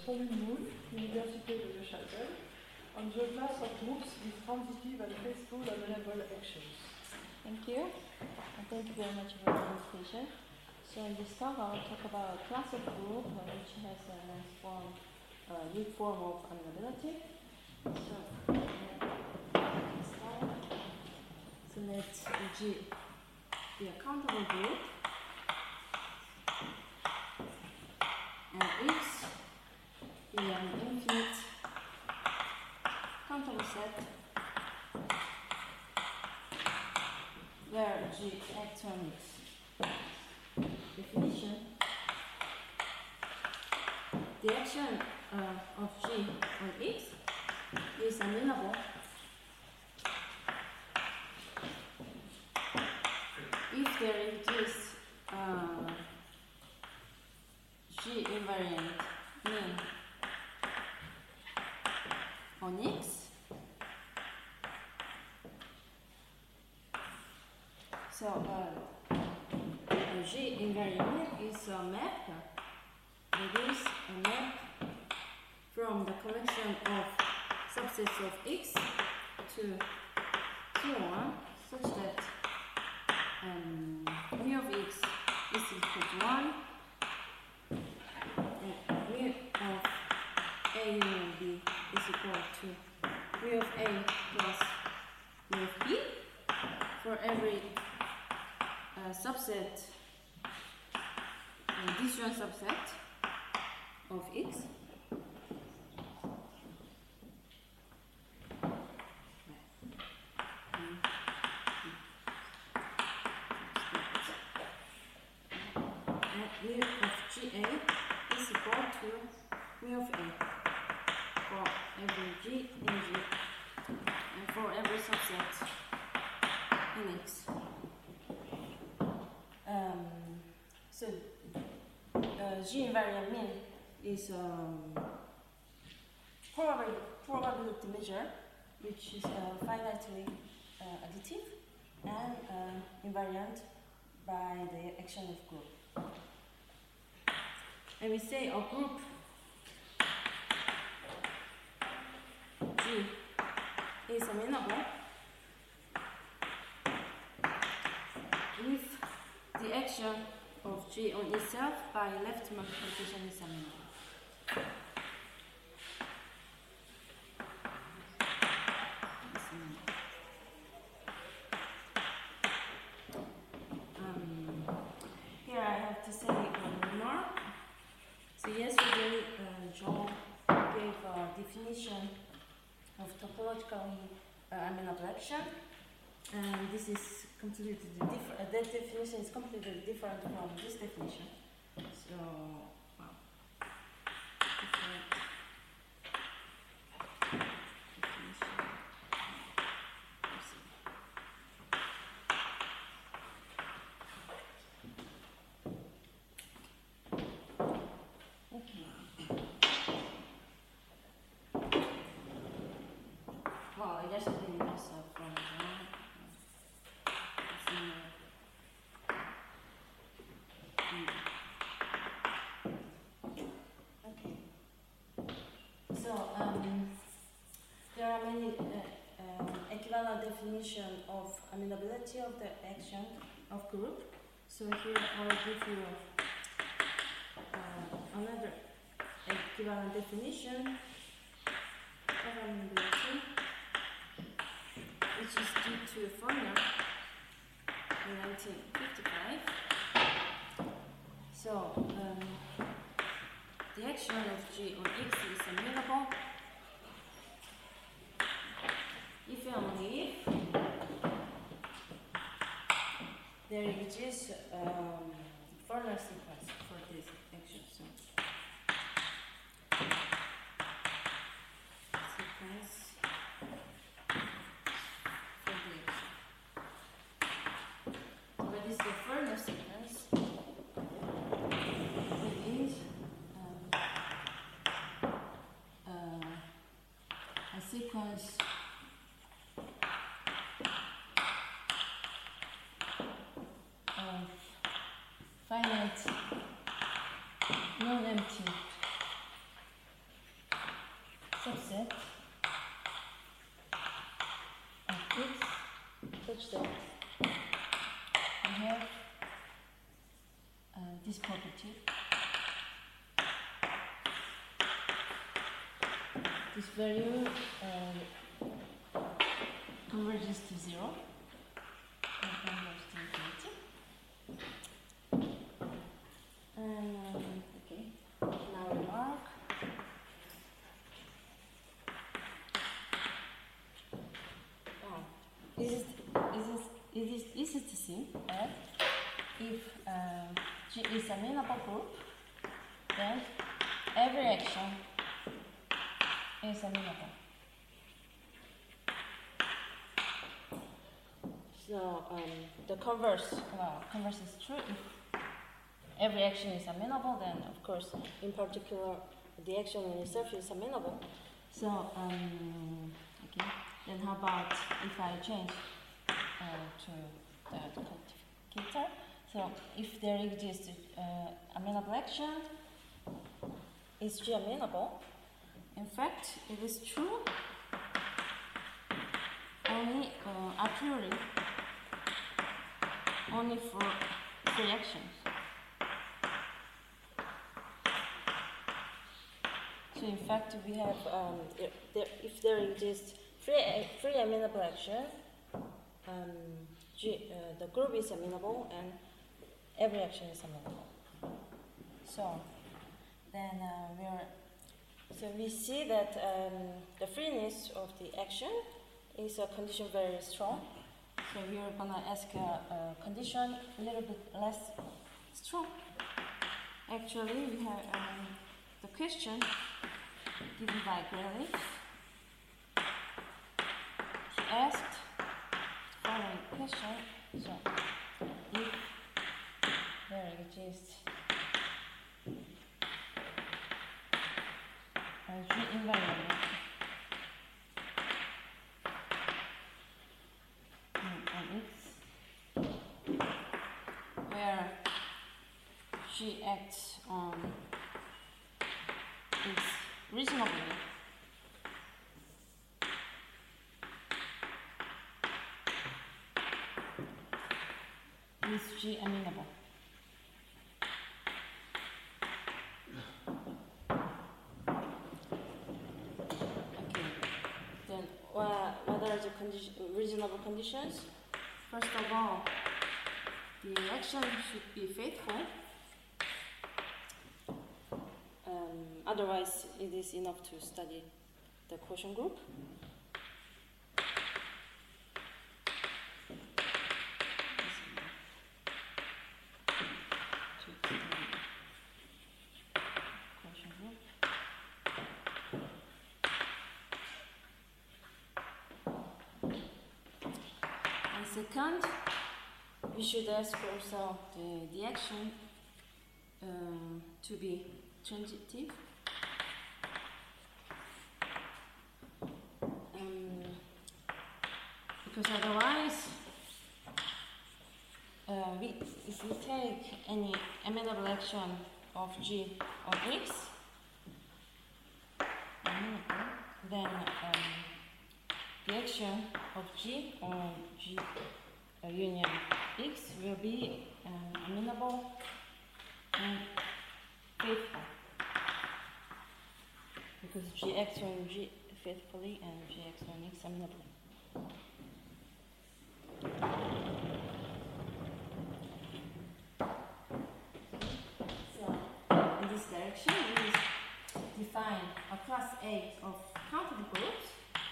Solin Moon, Université de Neuchâtel, on the class of groups with transitive and faithful amenable actions. Thank you. And thank you very much for the invitation. So in this talk, I'll talk about a class of group which has a nice form, new form of amenability. So let's G be a countable group, and X be an infinite countable set where G acts on X. Definition: the action of G on X is amenable if there exists G invariant mean on X. So G invariant mean is a map. It is a map from the collection of subsets of X to Q1 such that mu of X is equal to 1 and mu of A mu of B is equal to mu of A plus mu of B for every subset, disjoint subset of X. Mu of GA is equal to mu of A for every G in G and for every subset in X. So G invariant mean is probability measure which is finitely additive and invariant by the action of group. And we say a group G is amenable if the action of G on itself by left multiplication is amenable. Here I have to say one remark. So yesterday, John gave a definition of topologically amenable action, and this is completely different. That definition is completely different from this definition. So, well, different definition. Well, I guess I didn't mess up from okay. So there are many equivalent definitions of amenability of the action of group. So here I will give you another equivalent definition of amenability, which is due to Fourier in 1955. So, the action of G on X is amenable if and only if there exists Fourier sequence for this action. So, sequence. What is the Fourier sequence? It is a sequence of finite non-empty such that we have this property. This value converges to 0 and converges to infinity. And okay, now remark. This is the same as if G is a amenable group, then every action is amenable. So the converse is true. If every action is amenable, then of course, in particular, the action in itself is amenable. So okay. Then how about if I change to the quantificator? So if there exists amenable action, is G amenable? In fact, it is true only a priori, only for free actions. So in fact, we have if there exists free amenable action, the group is amenable and every action is amenable. So then we see that the freeness of the action is a condition very strong. So we are gonna ask a condition a little bit less strong. Actually, we have the question given by Grayleaf. She asked the following question. So if there exists a G invariable on X, where G acts on X reasonably, is G amenable? Okay, then what are the reasonable conditions? First of all, the action should be faithful. Otherwise, it is enough to study the quotient group. And second, we should ask also the action to be transitive. Because otherwise, if we take any amenable action of G on X, then the action of G on G union X will be amenable and faithful. Because G acts on G faithfully and G acts on X amenably. So, in this direction, we define a class A of countable groups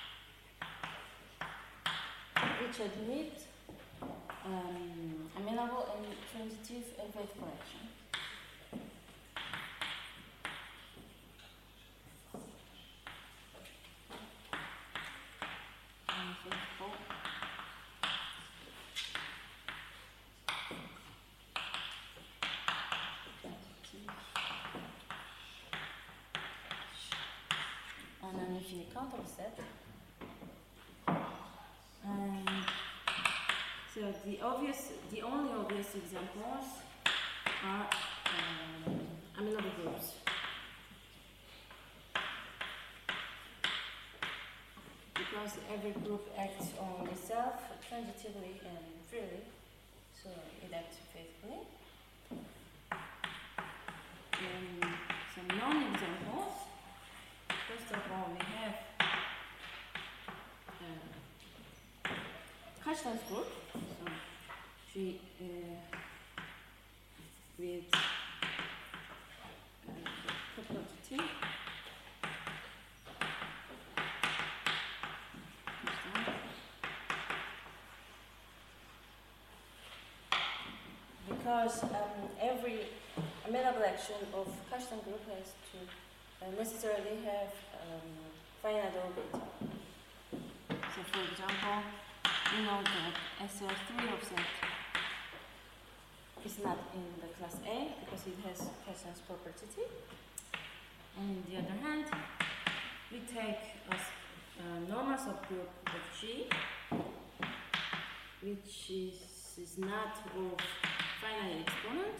which admit amenable and transitive and faithful action. On an infinite countable set. So the only obvious examples are amenable groups. Because because every group acts on itself transitively and freely, so it acts faithfully. And some non-examples. First of all, we have Kashtan's group. So she with property. Because every amenable action of Kashtan group has to necessarily have finite orbit. So for example, we know that SL3 of Z is not in the class A because it has Kashtan's property. And on the other hand, we take a normal subgroup of G, which is not of finite exponent.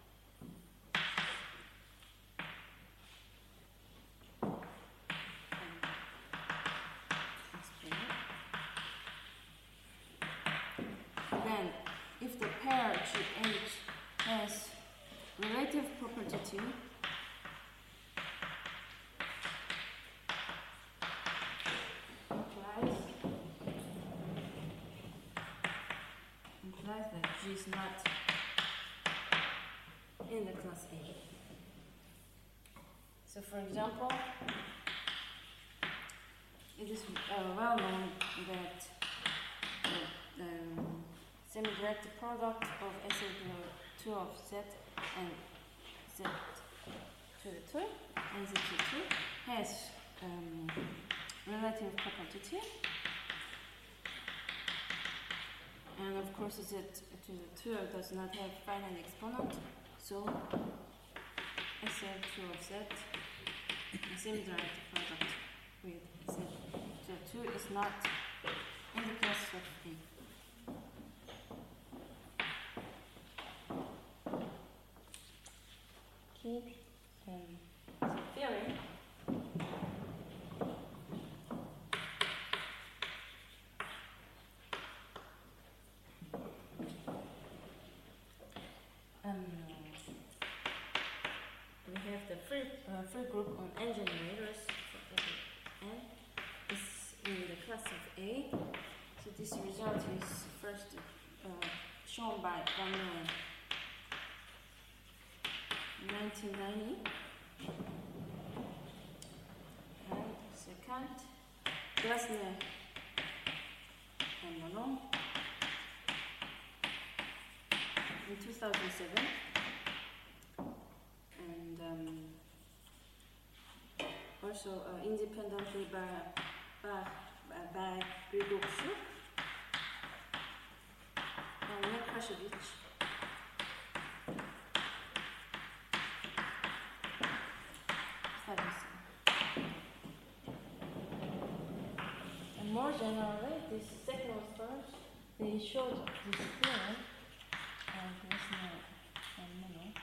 Then, if the pair GH has relative property implies that G is not in the class A. So for example, it is well known that the semi-direct product of SL2 of Z and Z to the 2 and Z to 2 has relative property. And of course, Z to the 2 does not have finite exponent, so SL2 of Z, a semi-direct product with Z to 2 is not in the class of A. Okay, so theory. We have the free group on n generators. N is in the class of A. So this result is first shown by Van Leeuwen, 1990. And second, Glasner and Malone in 2007. And also independently by Grigorchuk and Nekrasovich. And more generally, these signal stars, they showed this theorem and Glasner and Malone.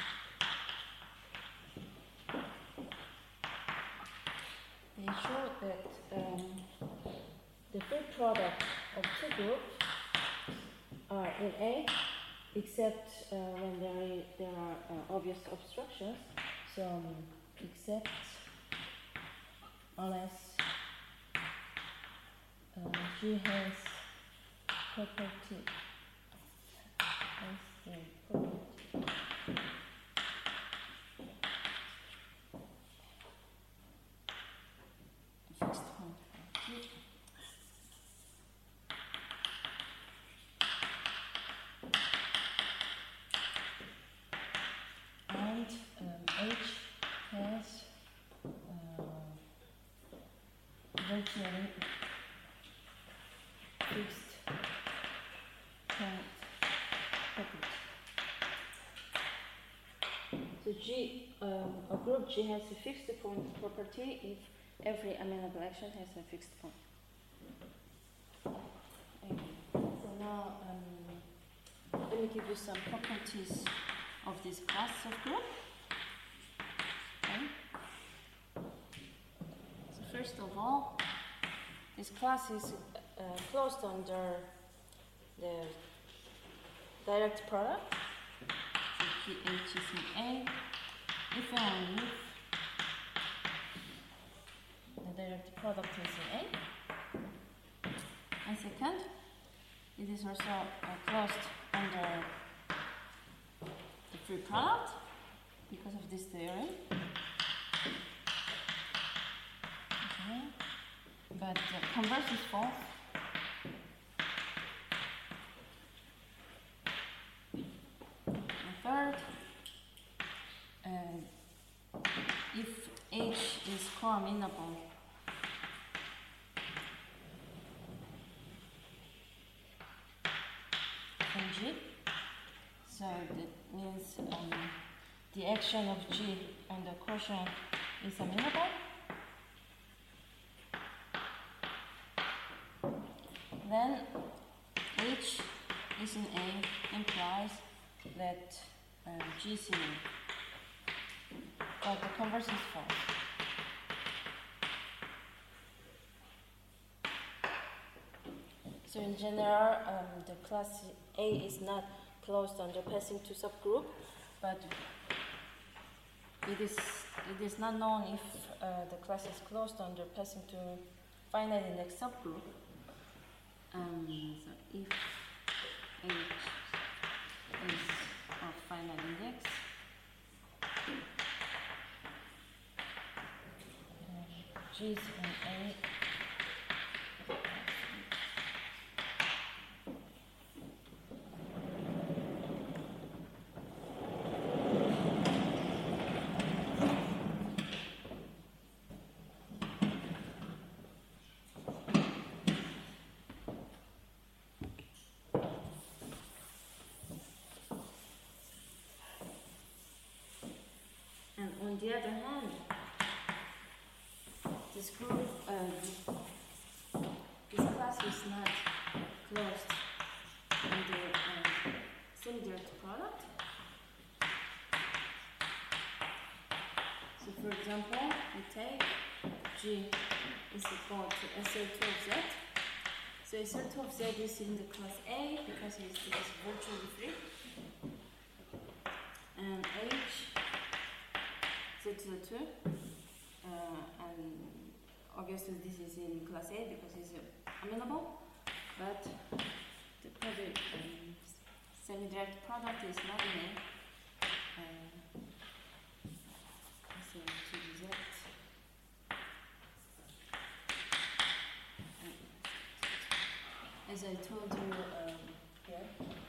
They showed that the free product of two groups are in A, except when there are obvious obstructions. So except unless G has property as the property. And H has virtually fixed point property. So G, a group G has a fixed point property if every amenable action has a fixed point. Okay. So now let me give you some properties of this class of group. Okay. So first of all, this class is closed under the direct product. So H is in A. If and only if the direct product is in A. And second, it is also closed under the free product because of this theorem. Okay. But the converse is false. And third, if H is coamenable, in G, so that means the action of G on the quotient is amenable. Then H is in A implies that G is in A, but the converse is false. So in general, the class A is not closed under passing to subgroup, but it is not known if the class is closed under passing to finite index subgroup. So if H is of finite index, G is in A. And on the other hand, this group, this class is not closed under semi-direct product. So for example, we take G is equal to SL2 of Z. So SL2 of Z is in the class A because it is virtually free. And H Z to the 2, and obviously this is in class A because it's amenable, but the product, semi-direct product is not in A. So to Z. As I told you here.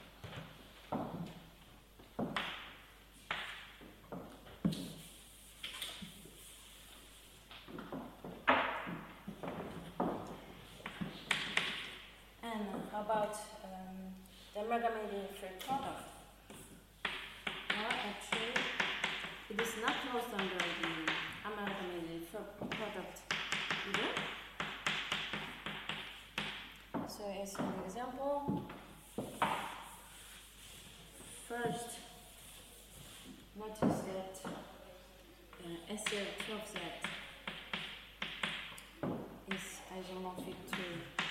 How about the amalgamated free product? Well, actually, it is not closed under the amalgamated free product either. So as an example, first, notice that SL12Z is isomorphic to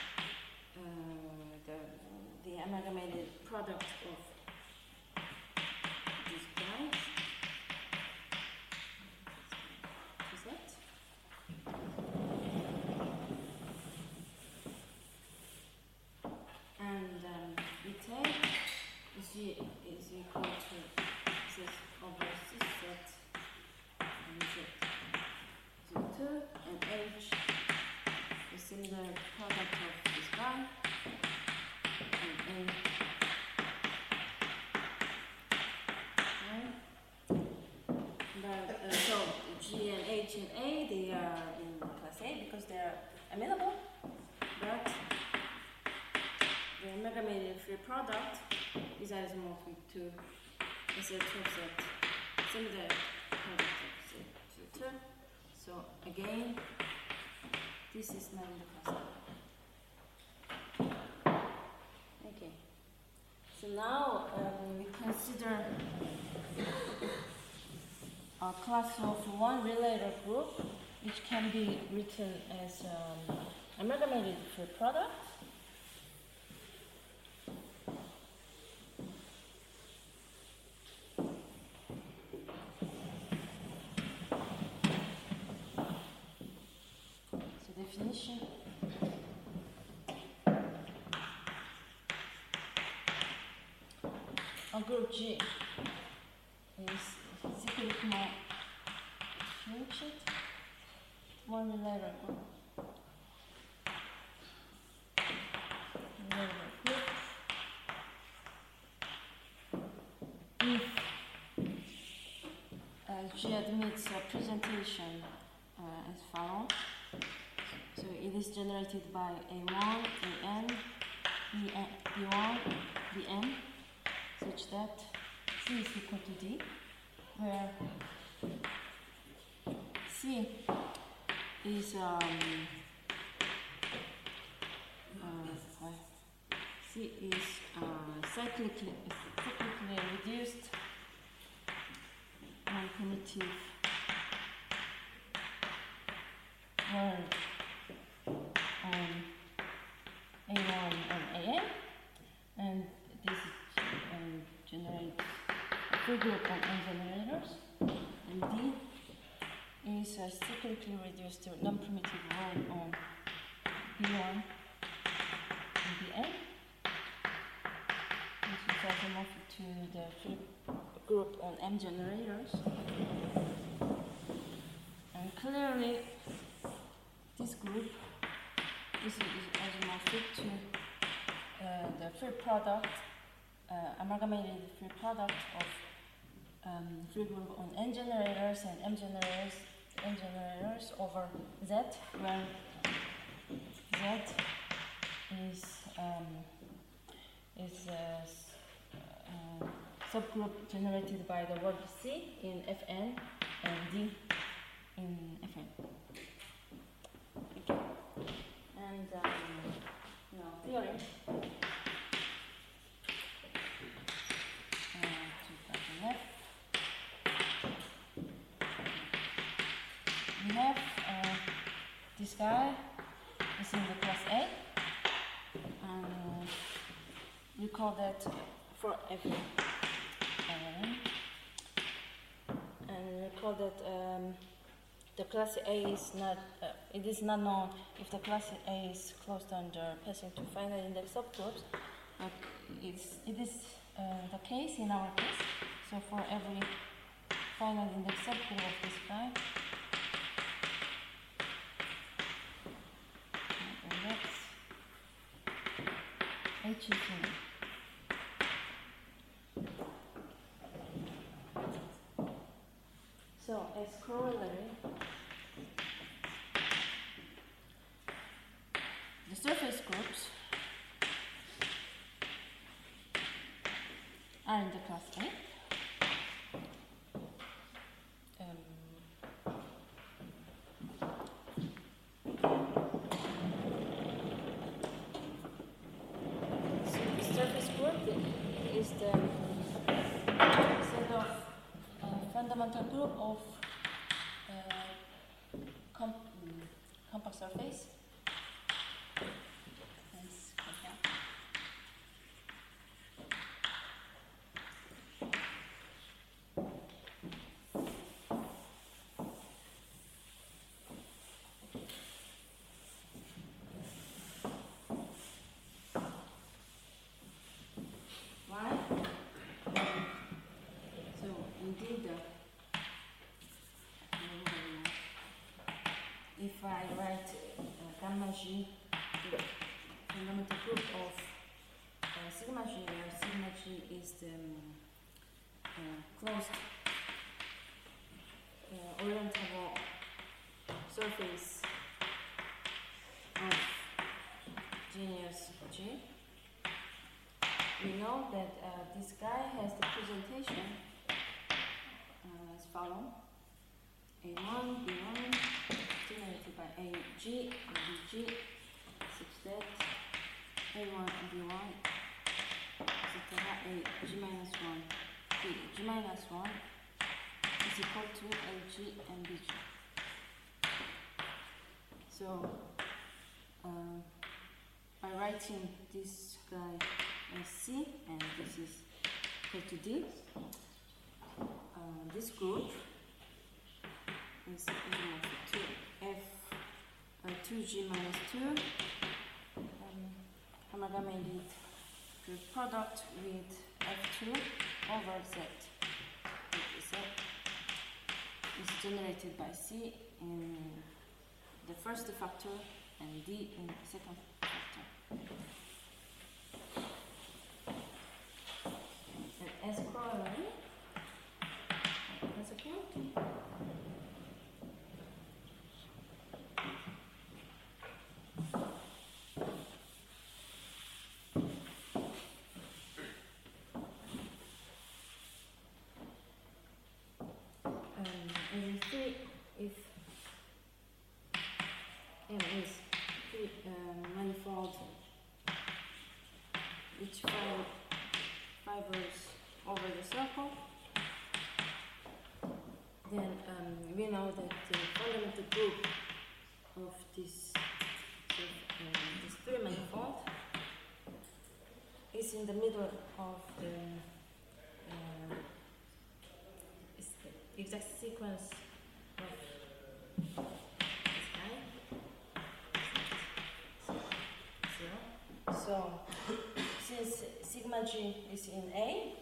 the amalgamated product of these guys. Is that? And we take Z is equal to Z over C set and Z2, and H is similar product of this guy. So G and H and A, they are in class A because they are amenable, but the amalgamated free product is isomorphic to SL2Z, similar product of Z2. So again, this is not in the class A. Okay. So now we consider a class of one related group, which can be written as amalgamated free product. So definition. A group G is cyclically differentiated monolayer group. If G admits a presentation as follows. So it is generated by A1, AN, B1, Bn, such that C is equal to D, where C is cyclically reduced non-primitive word on A1 and AN, and this generates a free group on N generators, and D is cyclically reduced to non-primitive word on B1 and Bn, which is isomorphic to the free group on M generators. And clearly, this group is isomorphic to the free product, amalgamated free product of free group on N generators and M generators over Z, where Z is subgroup generated by the word C in Fn and D in Fn. Okay. And now theorem. We have this guy is in the class A, and we call that for every and we call that the class A is not it is not known if the class A is closed under passing to finite index subgroups, but it is the case in our case. So for every finite index subgroup of this guy, H is in. So as corollary, the surface groups are in the class A. Is the set of fundamental group of compact surface. Why? So indeed, if I write gamma G, the fundamental group of sigma G, where sigma G is the closed orientable surface of genus G, we know that this guy has the presentation as follows: A1, B1, generated by AG and BG, such that A1 and B1, etc. A G minus 1, B G minus 1 is equal to AG and BG. So by writing this guy as C and this is equal to D. This group is equal to F 2G minus 2 amalgamated product with F2 over Z. Z is generated by C in the first factor and D in the second factor. And as corollary, if M is manifold, each fibers over the circle, then we know that the fundamental group of this three manifold is in the middle of the exact sequence of this guy. So since sigma G is in A,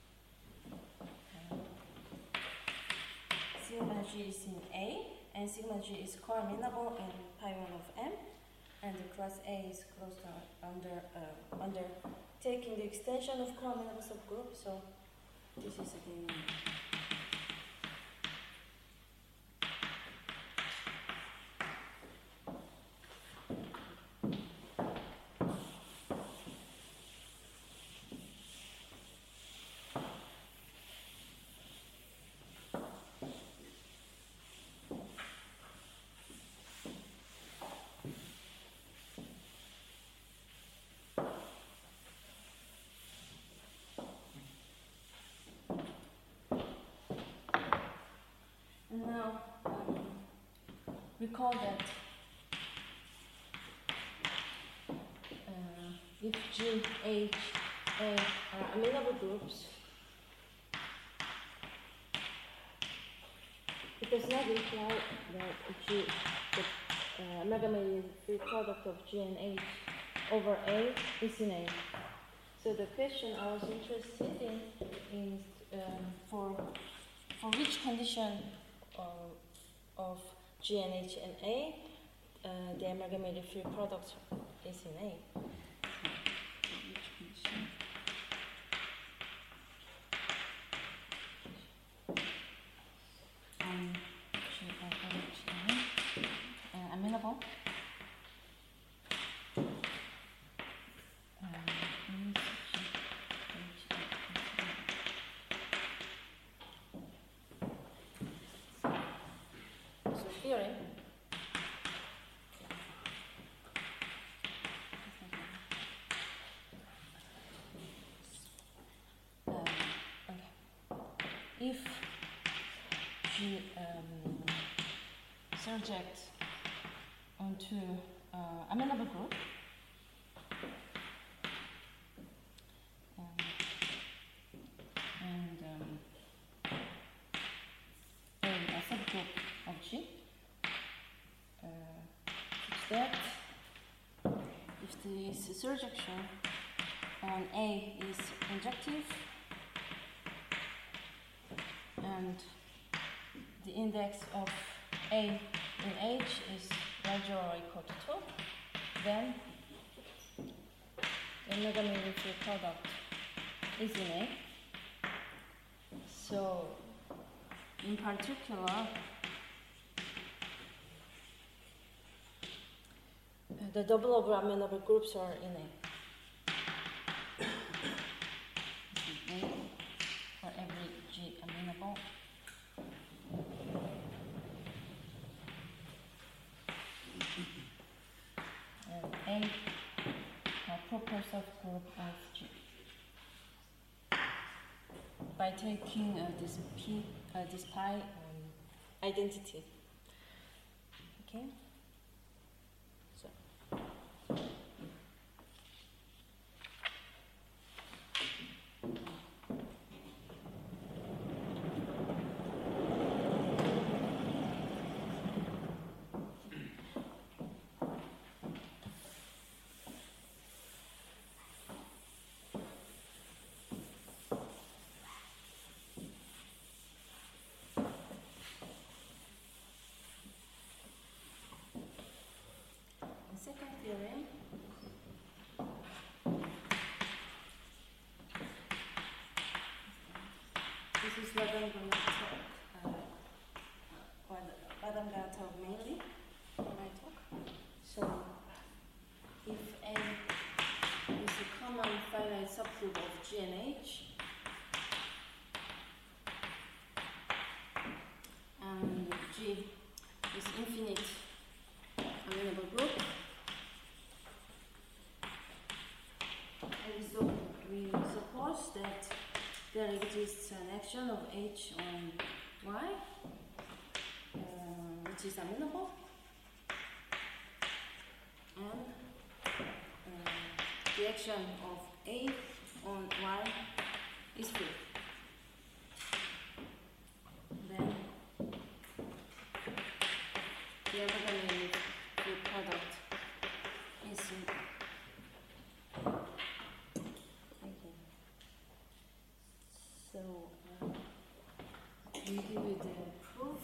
sigma G is in A, and sigma G is coamenable in pi 1 of M, and the class A is closed under taking the extension of coamenable subgroup. So this is the now recall that if G, H, A are amenable groups, it does not imply that G, the amalgamated free product of G and H over A is in A. So the question I was interested in is for which condition of G and H and A, the amalgamated free product is in A. Amenable. Theory. If G surjects onto amenable group, and a subgroup of G, such that if this surjection on A is injective and the index of A in H is larger or equal to 2, then the amalgamated free product is in A. So in particular, the double over amenable groups are in A. A for every G amenable. And A proper subgroup of G. By taking this pi identity. Okay? So I'm going to talk, what I'm going to talk mainly when I talk. So, if N is a common finite subgroup of G and H, and G is infinite amenable group, and so we suppose that there exists an action of H on Y, which is amenable, and the action of A on Y is free. Then the orthogonal free product is so we give you the proof.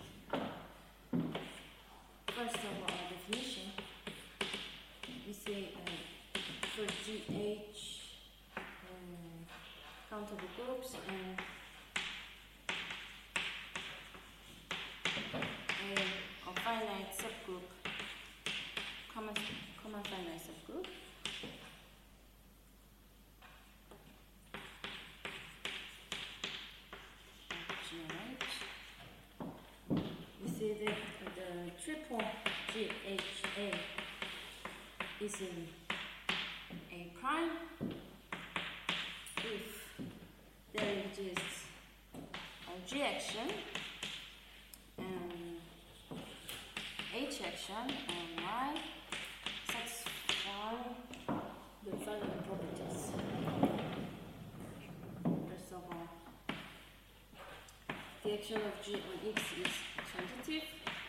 First of all, our definition. We say for GH countable groups and a finite subgroup, common finite subgroup. We say that the triple GHA is in A prime if there exists a G action and H action and Y satisfy the following properties. First of all, the action of G on X is transitive.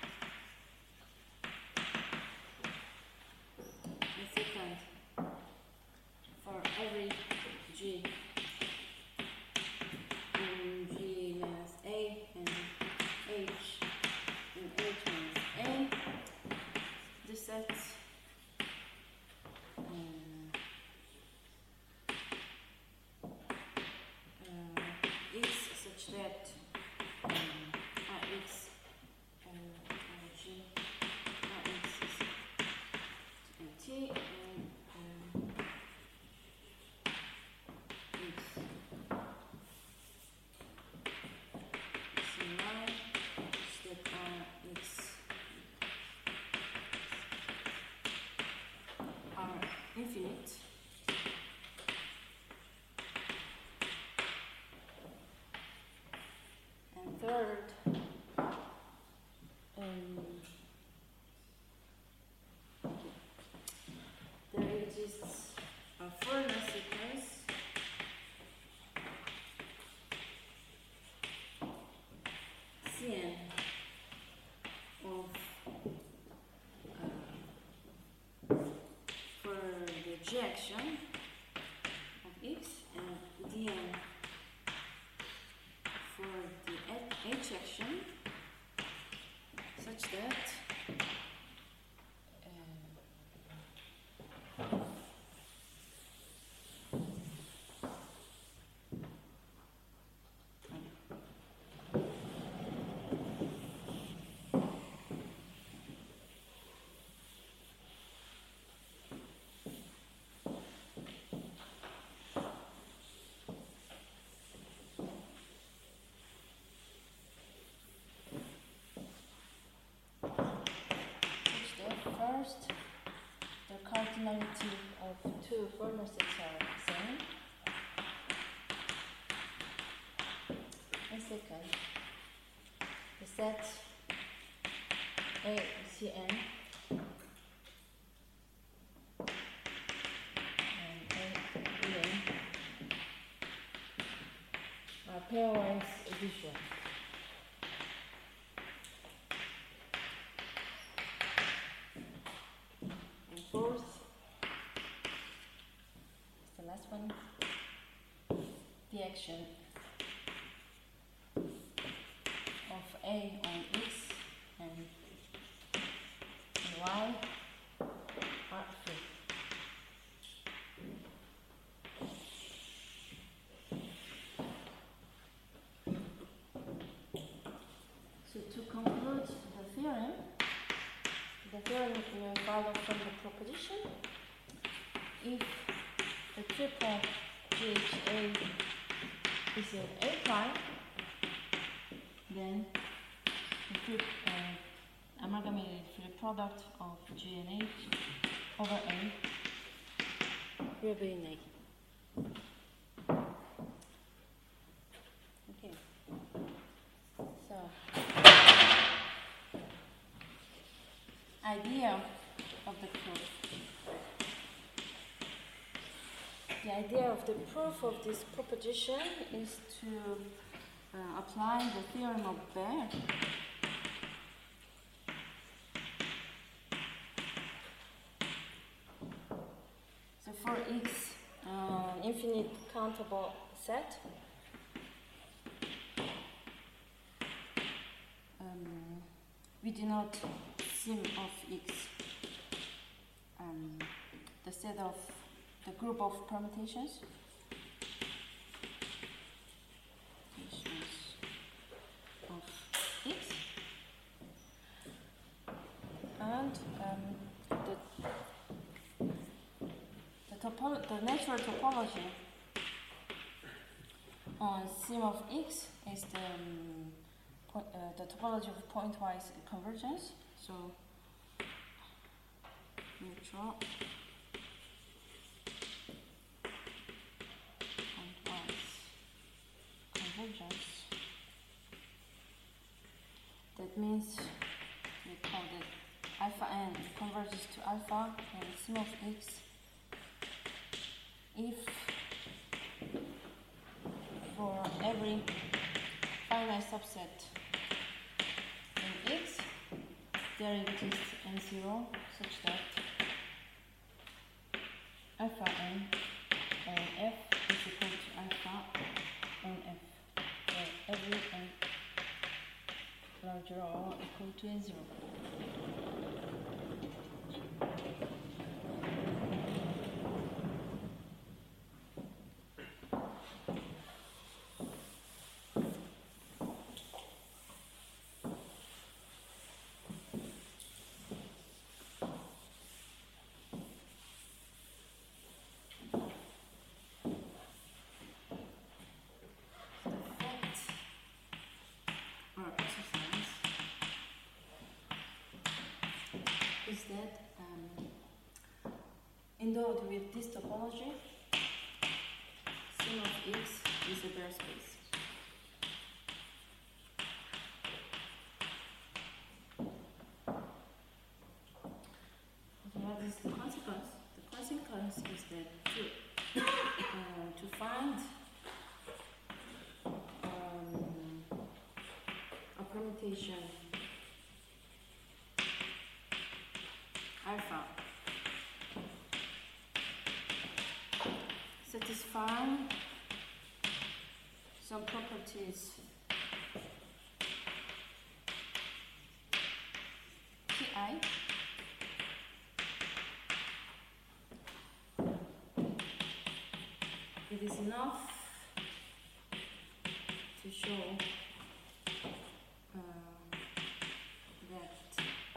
And second, for every G in G minus A and H in H minus A, the set is such that Rx G Rx is empty and X is in line such that Rx are infinite. And third, there exists a Fourier sequence Cn of for the G action of X and Dn for the H action such that first, the cardinality of two Fourier sets are same. And second, the set ACN and AEN are pairwise visual. Fourth, the last one, the action of A on X and Y are free. follow from the proposition. If the triple GHA is an A prime, then the amalgamated free product of G and H over A will be in A. Okay. So, idea of the proof. The idea of the proof of this proposition is to apply the theorem of Baer. So for X infinite countable set, we denote sim of X, the set of the group of permutations. Of X, and the natural topology on sim of X is the topology of pointwise convergence. So neutral pointwise convergence. That means we call that alpha n converges to alpha and sim of X if for every finite subset in X there exists n0 such that alpha n and f is equal to alpha on f, where every n larger or equal to n0. Is that endowed with this topology, sim of X is a Baer space. So what is the consequence? The consequence is that to find a permutation alpha satisfying some properties Ti, it is enough to show that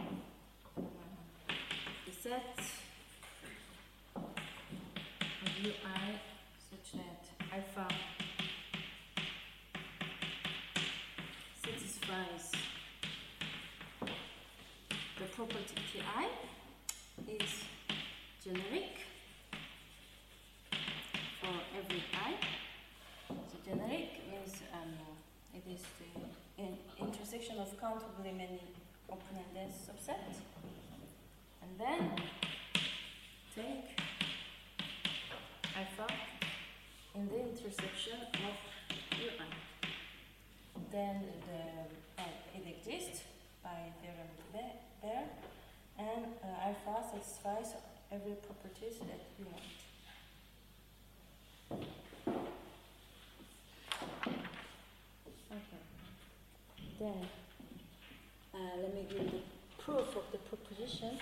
the set of Ui such that alpha satisfies the property Ti is generic for every I. So generic means it is the intersection of countably many open and dense subsets. And then take alpha in the intersection of Ui. Then it exists by theorem of Baer, and alpha satisfies every properties that you want. Okay. Then let me give the proof of the proposition.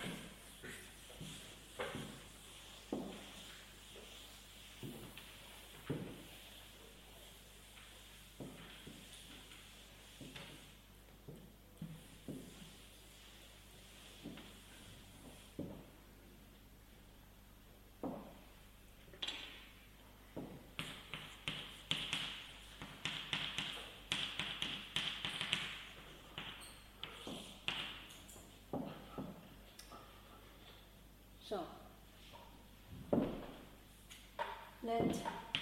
So let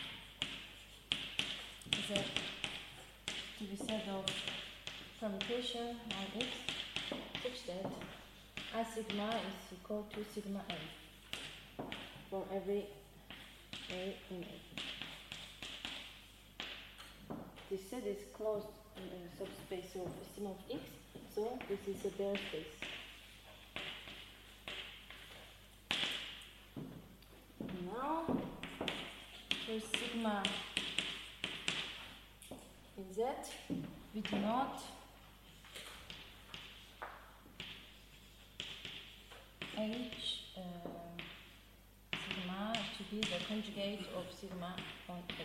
Z to be set of permutation on X such that I sigma is equal to sigma A for every A in A. This set is closed in a subspace of sigma of X, so this is a bare space. Now, for sigma in Z, we denote H sigma to be the conjugate of sigma on H.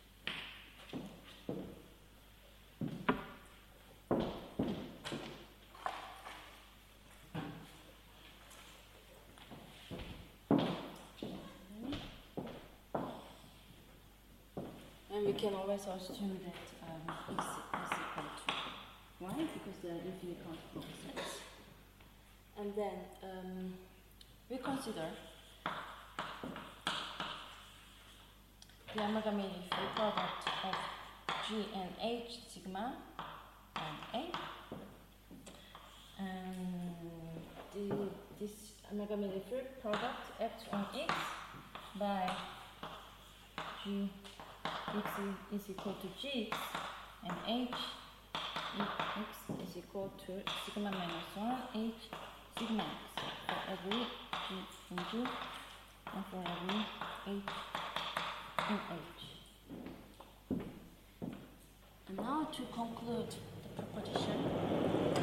And we can always assume that X is equal to Y because there are infinite countable sets. And then we consider the amalgamated free product of G and H sigma on A. And this amalgamated free product acts on X by G. X is equal to Gx and H X is equal to sigma minus 1 H sigma X for every G in G and for every H in H. And now to conclude the proposition,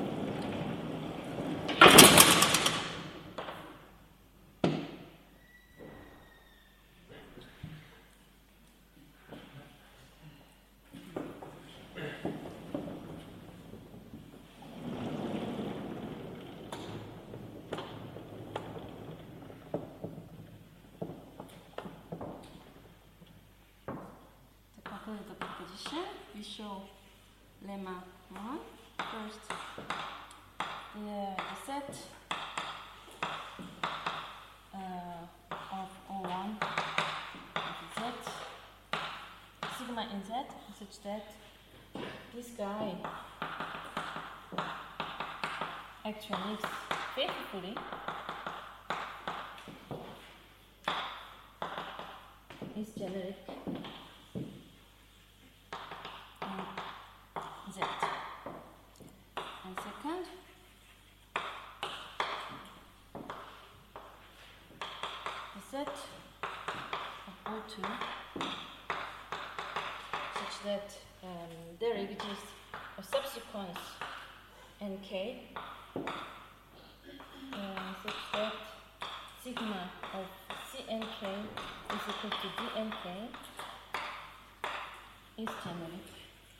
the proposition, we show lemma 1. First, the set of O1 of Z, sigma in Z, such that this guy actually is faithfully is generic Z. And second, the set of O2 such that there exists a subsequence nk such that sigma of Cnk is equal to Dnk is generic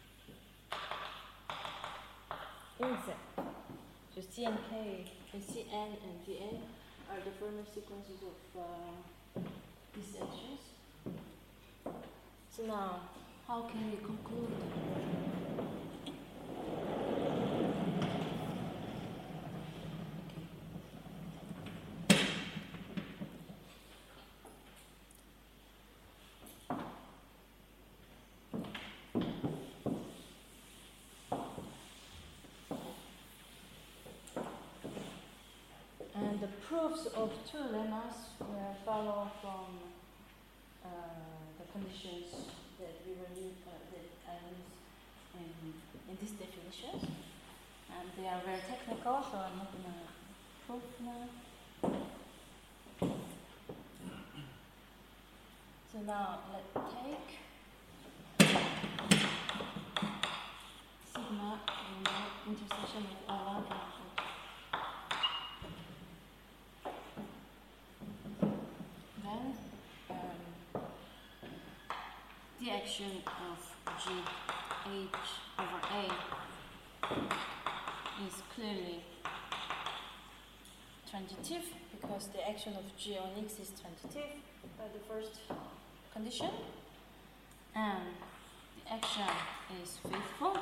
in Z. So Cnk, Cn and Dn are the former sequences of these actions. So now, how can we conclude? And the proofs of two lemmas follow from the conditions that we were that I used in these definitions, and they are very technical, so I'm not gonna prove now. So now let's take sigma in the intersection of R1 and R2. The action of G H over A is clearly transitive because the action of G on X is transitive by the first condition, and the action is faithful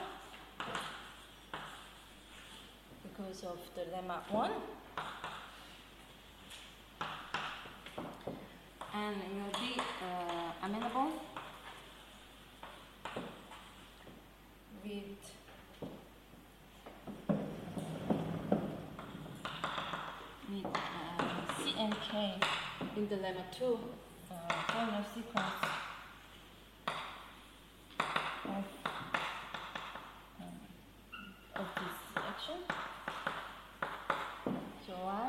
because of the lemma 1. and it will be amenable with C and K in the lemma 2 corner sequence of this action. So why?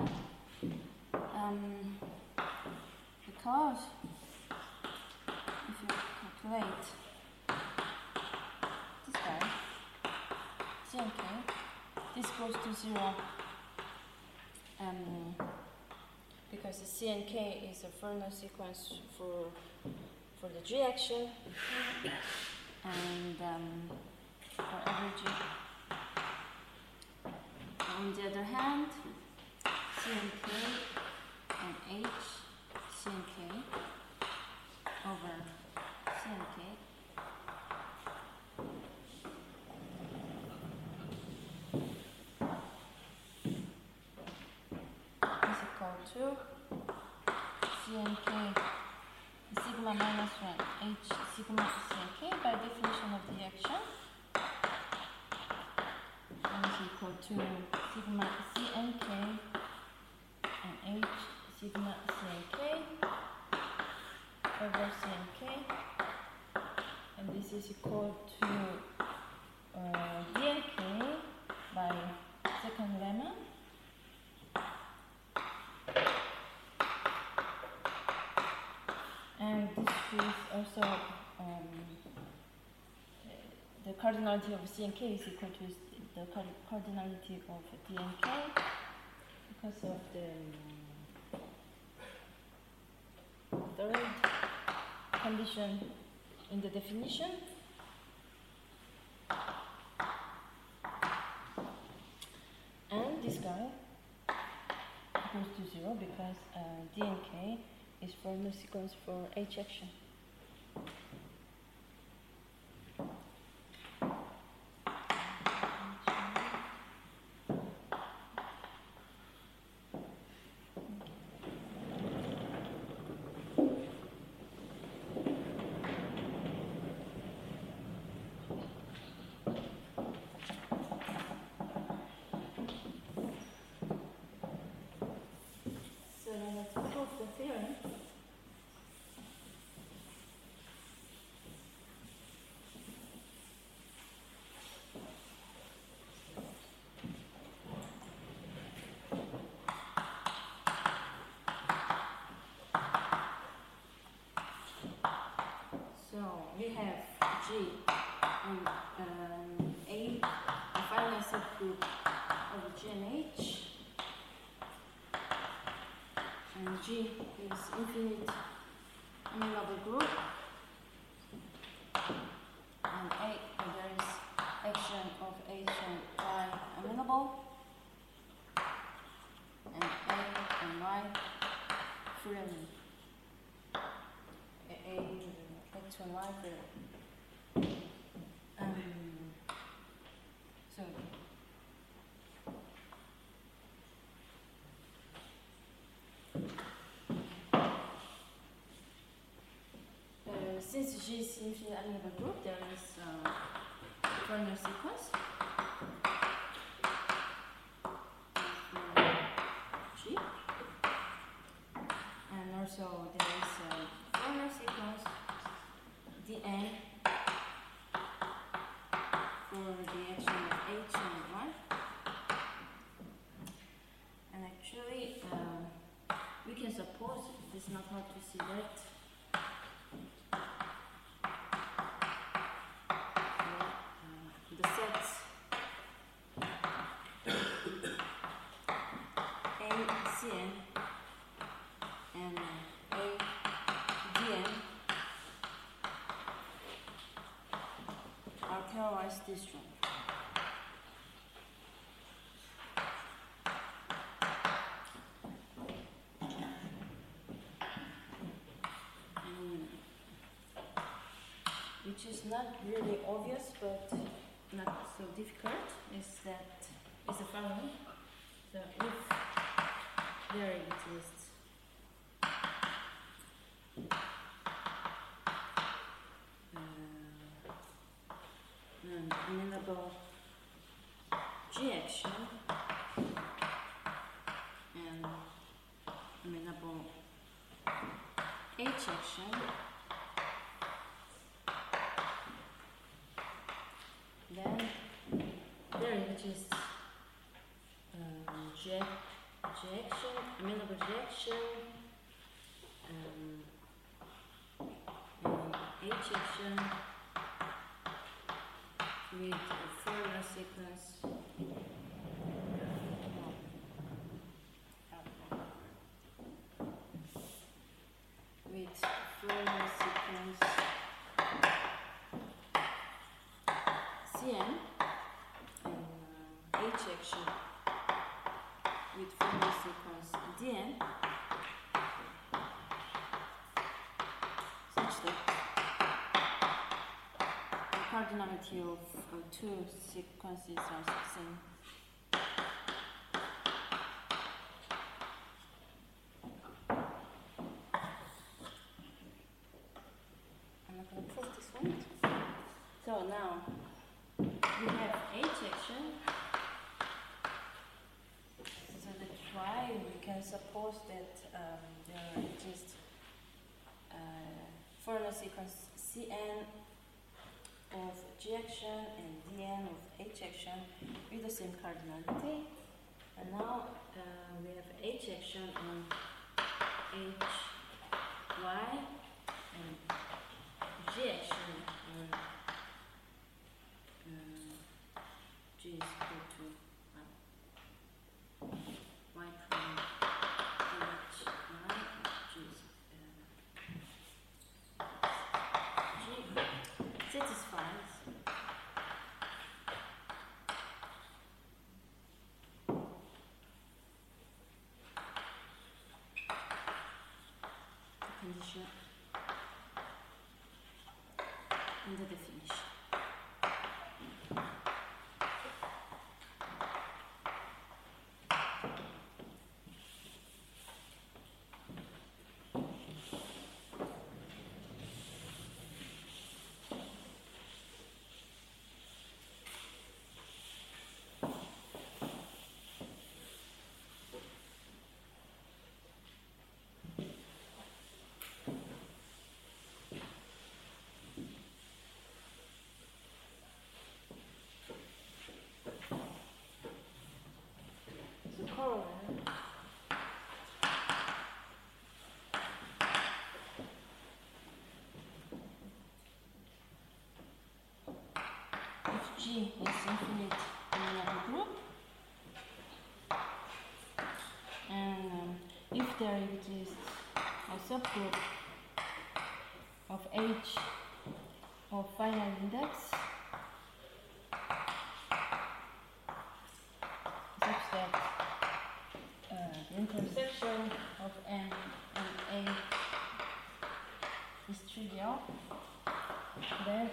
Because if you calculate this guy, C and K, this goes to 0. Because the C and K is a Furner sequence for the G action, and for every G. On the other hand, C and K and H, C and K over C and K is equal to C and K sigma minus 1 H sigma C and K by definition of the action, and is equal to sigma C and K and H sigma C and K over C and K, and this is equal to D and K by second lemma and this is also the cardinality of C and K is equal to the cardinality of D and K because of the third condition in the definition. And this guy goes to 0 because D and K is Furner sequence for H action. So then let's prove the theorem. So we have G and A, a finite subgroup of G and H, and G is infinite amenable group, and A, there is action of H and Y amenable, and A and Y free element. X and Y free element. So since G is infinite amenable group, there is Furner sequence. G, and also there is Furner sequence Dn for the action of H and Y. And actually, we can suppose it's not hard to see that. The sets ACN and ADN are pairwise disjoint. Which is not really obvious, but not so difficult, is the following. So if there exists section, then there is just amenable rejection, and H section with a Fourier sequence. With Fourier sequence Cn and H section with Fourier sequence Dn, such that the cardinality of two sequences are the same. I'm not going to prove this one. So now we have H section. So that's why we can suppose that there exists Fourier sequence Cn of G action and Dn of H action with the same cardinality. And now we have H action on Hy and G action on G is equal to Y prime H Y, G is G satisfies the condition in the definition. Corollary. If G is infinite in another group, and if there exists a subgroup of H of finite index such that the intersection of N and A is trivial, then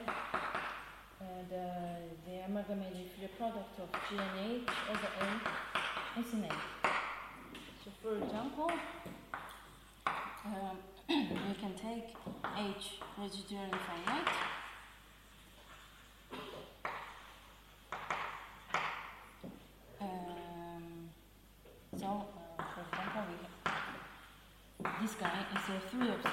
the amalgamated Fourier product of G and H over N is an A. So for example, we can take H residual infinite for example, this guy is a 3 of Z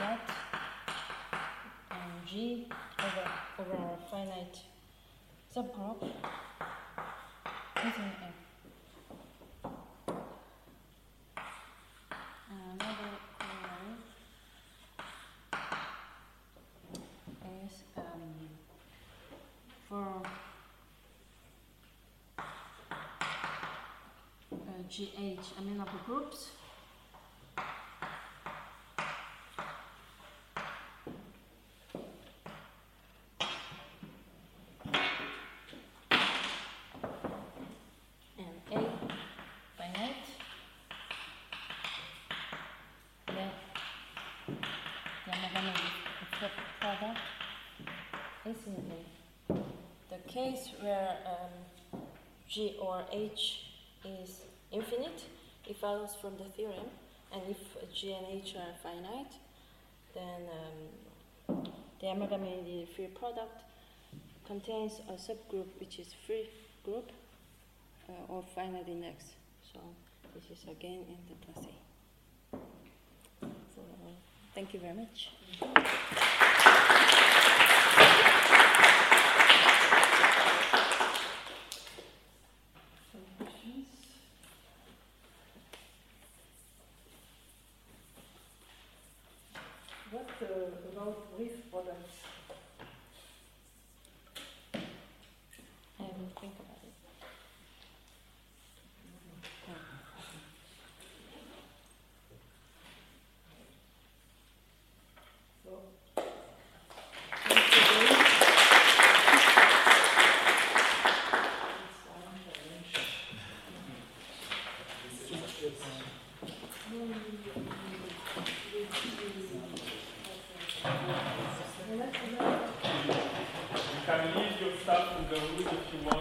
and G over a finite subgroup is an M. Another corollary is for GH amenable groups. And A finite, then the amalgamated product is in A. The case where G or H is infinite, it follows from the theorem, and if G and H are finite, then the amalgamated Fourier product contains a subgroup which is free group of finite index. So this is again in the class A. So Thank you very much. Some questions? What about brief products? I haven't think about it. You can leave your stuff in the room if you want.